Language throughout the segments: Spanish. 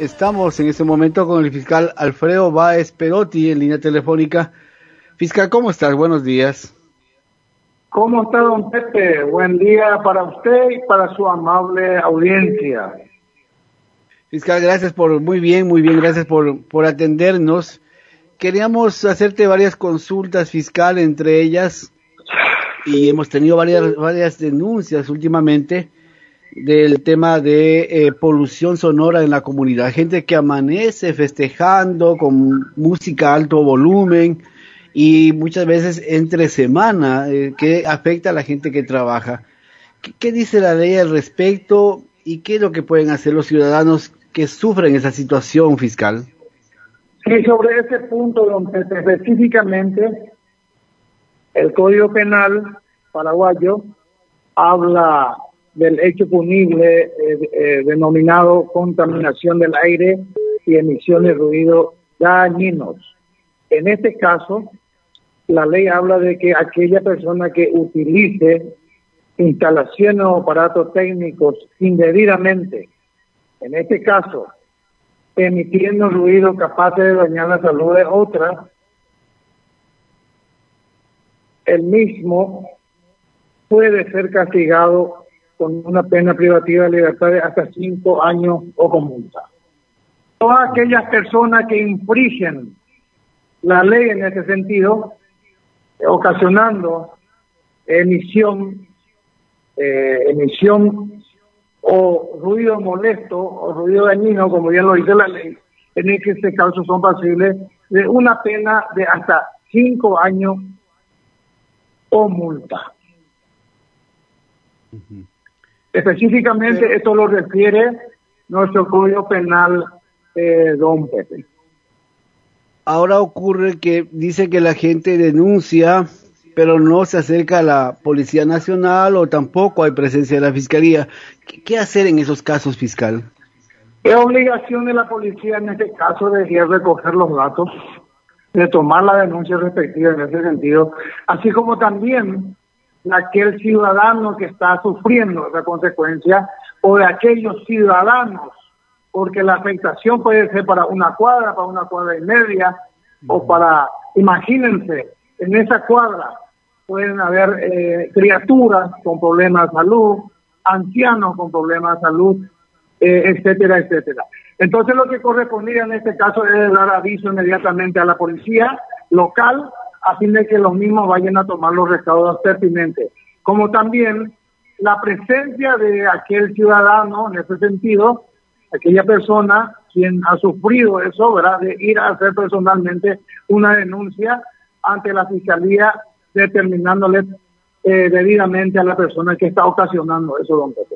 Estamos en este momento con el fiscal Alfredo Báez Perotti en línea telefónica. Fiscal, ¿cómo estás? Buenos días. ¿Cómo está, don Pepe? Buen día para usted y para su amable audiencia. Fiscal, gracias muy bien, gracias por atendernos. Queríamos hacerte varias consultas, fiscal, entre ellas, y hemos tenido varias denuncias últimamente del tema de polución sonora en la comunidad, gente que amanece festejando con música a alto volumen y muchas veces entre semana, que afecta a la gente que trabaja. ¿Qué dice la ley al respecto y qué es lo que pueden hacer los ciudadanos que sufren esa situación, fiscal? Sí, sobre ese punto, don Pepe, específicamente el Código Penal paraguayo habla del hecho punible denominado contaminación del aire y emisión de ruido dañinos. En este caso, la ley habla de que aquella persona que utilice instalaciones o aparatos técnicos indebidamente, en este caso, emitiendo ruido capaz de dañar la salud de otra, el mismo puede ser castigado con una pena privativa de libertad de hasta 5 años o con multa. Todas aquellas personas que infringen la ley en ese sentido, ocasionando emisión o ruido molesto o ruido dañino, como bien lo dice la ley, en este caso son pasibles de una pena de hasta 5 años o multa. Uh-huh. Específicamente esto lo refiere nuestro Código Penal, don Pepe. Ahora ocurre que dice que la gente denuncia, pero no se acerca a la Policía Nacional o tampoco hay presencia de la Fiscalía. ¿Qué hacer en esos casos, fiscal? Es obligación de la policía en este caso de ir a recoger los datos, de tomar la denuncia respectiva en ese sentido, así como también de aquel ciudadano que está sufriendo esa consecuencia o de aquellos ciudadanos, porque la afectación puede ser para una cuadra y media, o para, imagínense, en esa cuadra pueden haber criaturas con problemas de salud, ancianos con problemas de salud, etcétera, etcétera. Entonces lo que correspondía en este caso es dar aviso inmediatamente a la policía local a fin de que los mismos vayan a tomar los recaudos pertinentes. Como también la presencia de aquel ciudadano, en ese sentido, aquella persona quien ha sufrido eso, ¿verdad?, de ir a hacer personalmente una denuncia ante la Fiscalía, determinándole debidamente a la persona que está ocasionando eso, don Pepe.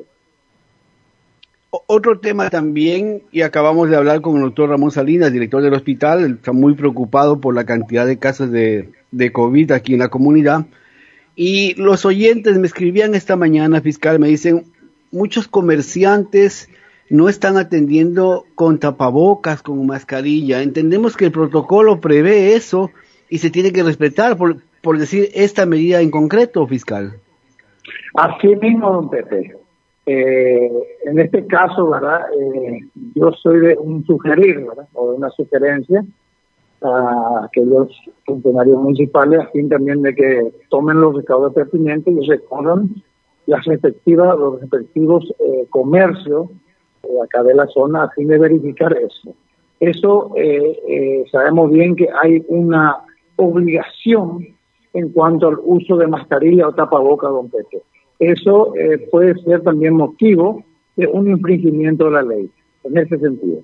Otro tema también, y acabamos de hablar con el doctor Ramón Salinas, director del hospital, él está muy preocupado por la cantidad de casos de COVID aquí en la comunidad, y los oyentes me escribían esta mañana, fiscal, me dicen, muchos comerciantes no están atendiendo con tapabocas, con mascarilla. Entendemos que el protocolo prevé eso y se tiene que respetar, por decir esta medida en concreto, fiscal. Así mismo, don Pepe. En este caso, ¿verdad? Yo soy de un sugerir, ¿verdad?, o de una sugerencia a aquellos funcionarios municipales, a fin también de que tomen los recaudos pertinentes y recorran los respectivos comercios acá de la zona a fin de verificar eso. Eso sabemos bien que hay una obligación en cuanto al uso de mascarilla o tapaboca, don Pepe. Eso puede ser también motivo de un infringimiento de la ley, en ese sentido.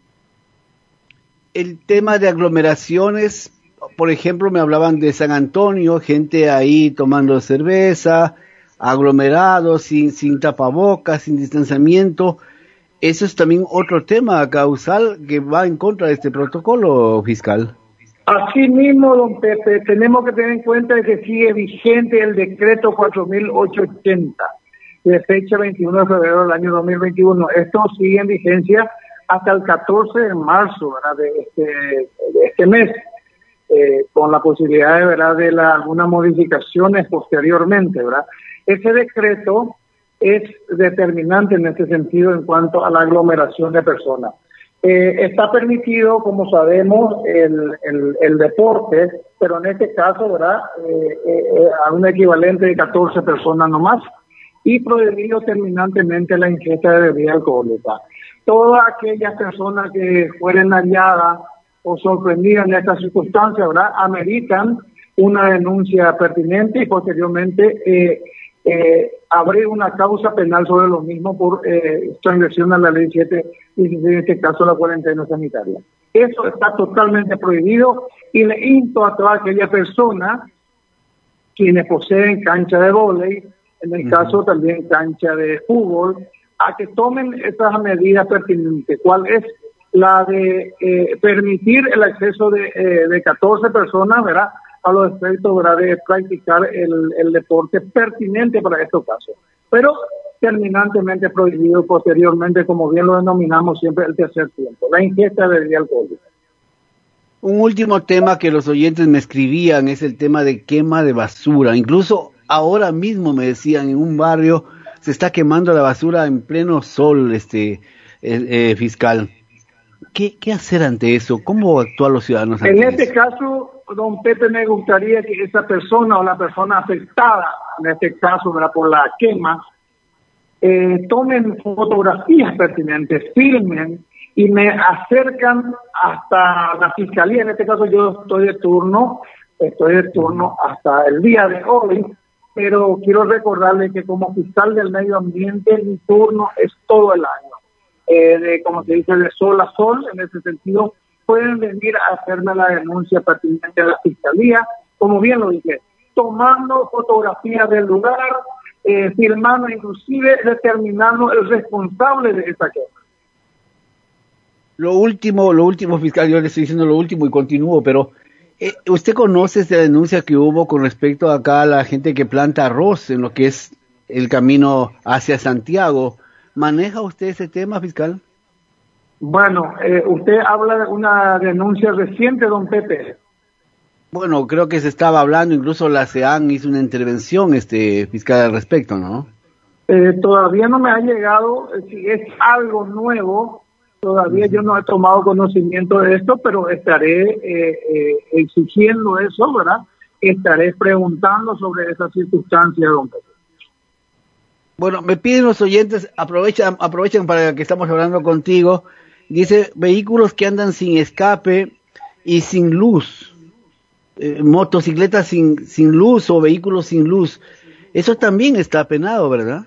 El tema de aglomeraciones, por ejemplo, me hablaban de San Antonio, gente ahí tomando cerveza, aglomerados, sin tapabocas, sin distanciamiento. Eso es también otro tema causal que va en contra de este protocolo, fiscal. Así mismo, don Pepe, tenemos que tener en cuenta que sigue vigente el decreto 4880, de fecha 21 de febrero del año 2021. Esto sigue en vigencia hasta el 14 de marzo, ¿verdad?, de este mes, con la posibilidad de, ¿verdad?, de algunas modificaciones posteriormente, ¿verdad? Ese decreto es determinante en este sentido en cuanto a la aglomeración de personas. Está permitido, como sabemos, el deporte, pero en este caso, ¿verdad? A un equivalente de 14 personas nomás, y prohibido terminantemente la ingesta de bebida alcohólica. Todas aquellas personas que fueren halladas o sorprendidas en estas circunstancias, ¿verdad?, ameritan una denuncia pertinente y posteriormente abrir una causa penal sobre lo mismo por transgresión a la ley 716, en este caso la cuarentena sanitaria. Eso está totalmente prohibido y le insto a toda aquella persona quienes poseen cancha de vóley, en el caso también cancha de fútbol, a que tomen estas medidas pertinentes. ¿Cuál es? La de permitir el acceso de 14 personas, ¿verdad?, a los efectos, ¿verdad?, de practicar el deporte pertinente para estos casos. Pero terminantemente prohibido posteriormente, como bien lo denominamos siempre, el tercer tiempo, la ingesta de bebida alcohólica. Un último tema que los oyentes me escribían es el tema de quema de basura. Incluso ahora mismo me decían, en un barrio se está quemando la basura en pleno sol, fiscal. ¿Qué hacer ante eso? ¿Cómo actúan los ciudadanos ante En este eso? caso, don Pepe, me gustaría que esa persona o la persona afectada, en este caso, ¿verdad?, por la quema, tomen fotografías pertinentes, filmen y me acercan hasta la fiscalía. En este caso yo estoy de turno hasta el día de hoy, pero quiero recordarle que como fiscal del medio ambiente mi turno es todo el año. Como se dice, de sol a sol. En ese sentido, pueden venir a hacerme la denuncia pertinente a la fiscalía, como bien lo dije, tomando fotografías del lugar, filmando, inclusive determinando el responsable de esa quema. Lo último, fiscal, yo le estoy diciendo lo último y continúo, pero ¿usted conoce esta denuncia que hubo con respecto acá a la gente que planta arroz en lo que es el camino hacia Santiago? ¿Maneja usted ese tema, fiscal? Bueno, usted habla de una denuncia reciente, don Pepe. Bueno, creo que se estaba hablando, incluso la CEAN hizo una intervención, fiscal, al respecto, ¿no? Todavía no me ha llegado, si es algo nuevo, todavía yo no he tomado conocimiento de esto, pero estaré exigiendo eso, ¿verdad? Estaré preguntando sobre esa circunstancia, don Pepe. Bueno, me piden los oyentes, aprovechen para que estamos hablando contigo. Dice, vehículos que andan sin escape y sin luz, motocicletas sin luz o vehículos sin luz. Eso también está penado, ¿verdad?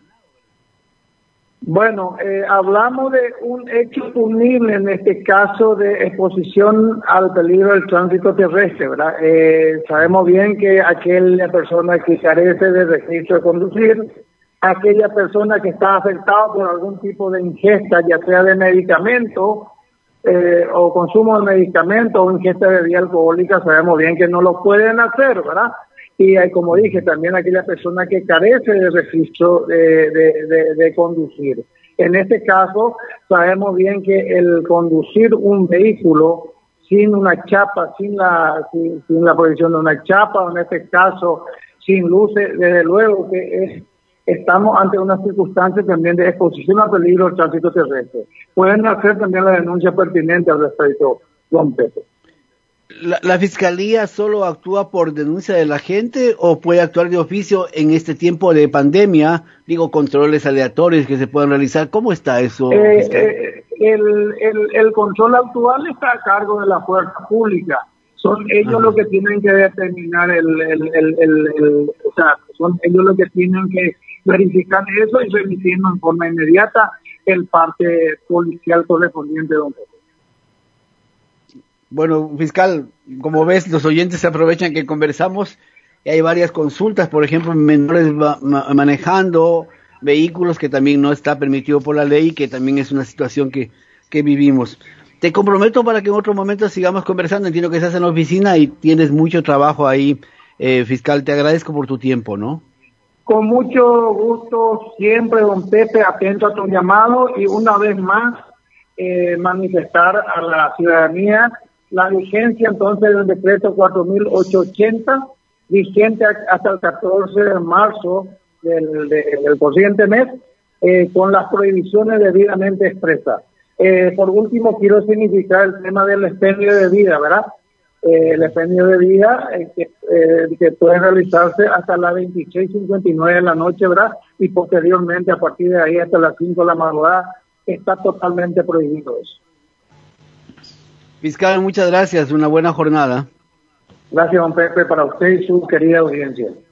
Bueno, hablamos de un hecho punible, en este caso de exposición al peligro del tránsito terrestre, ¿verdad? Sabemos bien que aquella persona que carece de registro de conducir, aquella persona que está afectada por algún tipo de ingesta, ya sea de medicamento o consumo de medicamento o ingesta de bebida alcohólica, sabemos bien que no lo pueden hacer, ¿verdad? Y como dije, también aquella persona que carece de registro de conducir. En este caso, sabemos bien que el conducir un vehículo sin una chapa, sin la provisión de una chapa, o en este caso sin luces, desde luego que estamos ante una circunstancia también de exposición a peligro del tránsito terrestre. Pueden hacer también la denuncia pertinente al respecto, don Pepe. ¿La Fiscalía solo actúa por denuncia de la gente o puede actuar de oficio en este tiempo de pandemia? Digo, controles aleatorios que se puedan realizar. ¿Cómo está eso, fiscal? El control actual está a cargo de la fuerza pública. Son ellos los que tienen que determinar o sea, son ellos los que tienen que verificar eso y remitiendo en forma inmediata el parte policial correspondiente, don Pedro. Bueno, fiscal, como ves, los oyentes se aprovechan que conversamos y hay varias consultas, por ejemplo, menores manejando vehículos, que también no está permitido por la ley, que también es una situación que vivimos. Te comprometo para que en otro momento sigamos conversando. Entiendo que estás en la oficina y tienes mucho trabajo ahí, fiscal. Te agradezco por tu tiempo, ¿no? Con mucho gusto, siempre, don Pepe, atento a tu llamado y una vez más manifestar a la ciudadanía la vigencia entonces del decreto 4.880, vigente hasta el 14 de marzo del corriente mes, con las prohibiciones debidamente expresas. Por último, quiero significar el tema del expendio de vida, ¿verdad? El expendio de vida que puede realizarse hasta las 26:59 de la noche, ¿verdad? Y posteriormente, a partir de ahí hasta las 5 de la madrugada, está totalmente prohibido eso. Fiscal, muchas gracias, una buena jornada. Gracias, don Pepe, para usted y su querida audiencia.